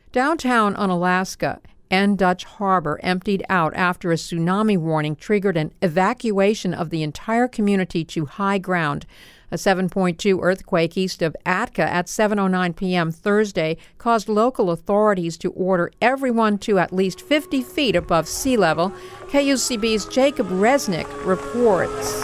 Downtown Unalaska and Dutch Harbor emptied out after a tsunami warning triggered an evacuation of the entire community to high ground. A 7.2 earthquake east of Atka at 7:09 p.m. Thursday caused local authorities to order everyone to at least 50 feet above sea level. KUCB's Jacob Resnick reports.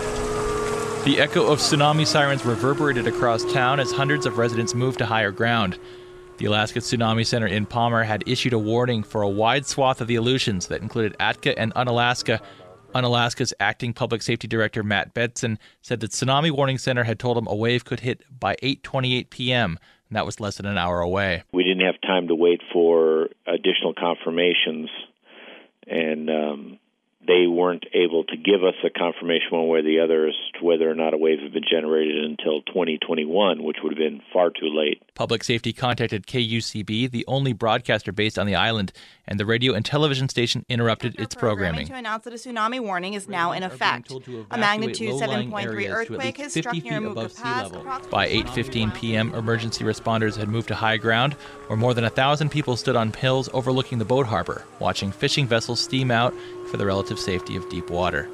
The echo of tsunami sirens reverberated across town as hundreds of residents moved to higher ground. The Alaska Tsunami Center in Palmer had issued a warning for a wide swath of the Aleutians that included Atka and Unalaska. Unalaska's acting public safety director, Matt Betson, said the Tsunami Warning Center had told him a wave could hit by 8:28 p.m., and that was less than an hour away. We didn't have time to wait for additional confirmations, and they weren't able to give us a confirmation one way or the other as to whether or not a wave had been generated until 2021, which would have been far too late. Public safety contacted KUCB, the only broadcaster based on the island, and the radio and television station interrupted its programming. To announce that a tsunami warning is now in effect. A magnitude 7.3 earthquake has struck near Mooka Pass. By 8:15 p.m., emergency responders had moved to high ground, where more than 1,000 people stood on hills overlooking the boat harbor, watching fishing vessels steam out for the relative safety of deep water.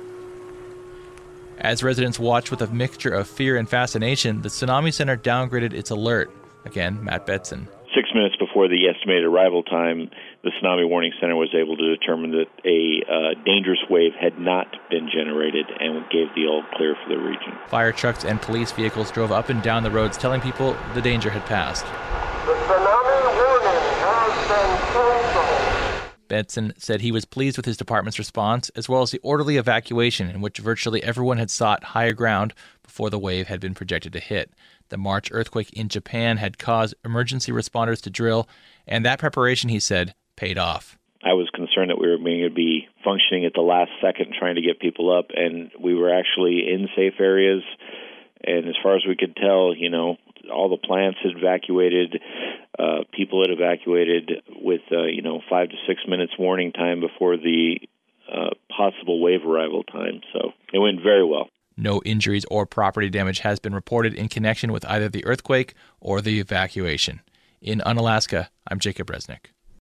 As residents watched with a mixture of fear and fascination, the Tsunami Center downgraded its alert. Again, Matt Betson. 6 minutes before the estimated arrival time, the Tsunami Warning Center was able to determine that a dangerous wave had not been generated and gave the all clear for the region. Fire trucks and police vehicles drove up and down the roads telling people the danger had passed. The tsunami warning has been canceled. Betson said he was pleased with his department's response, as well as the orderly evacuation in which virtually everyone had sought higher ground before the wave had been projected to hit. The March earthquake in Japan had caused emergency responders to drill, and that preparation, he said, paid off. I was concerned that we were going to be functioning at the last second trying to get people up, and we were actually in safe areas. And as far as we could tell, all the plants had evacuated, people had evacuated with, 5 to 6 minutes warning time before the possible wave arrival time. So it went very well. No injuries or property damage has been reported in connection with either the earthquake or the evacuation. In Unalaska, I'm Jacob Resnick.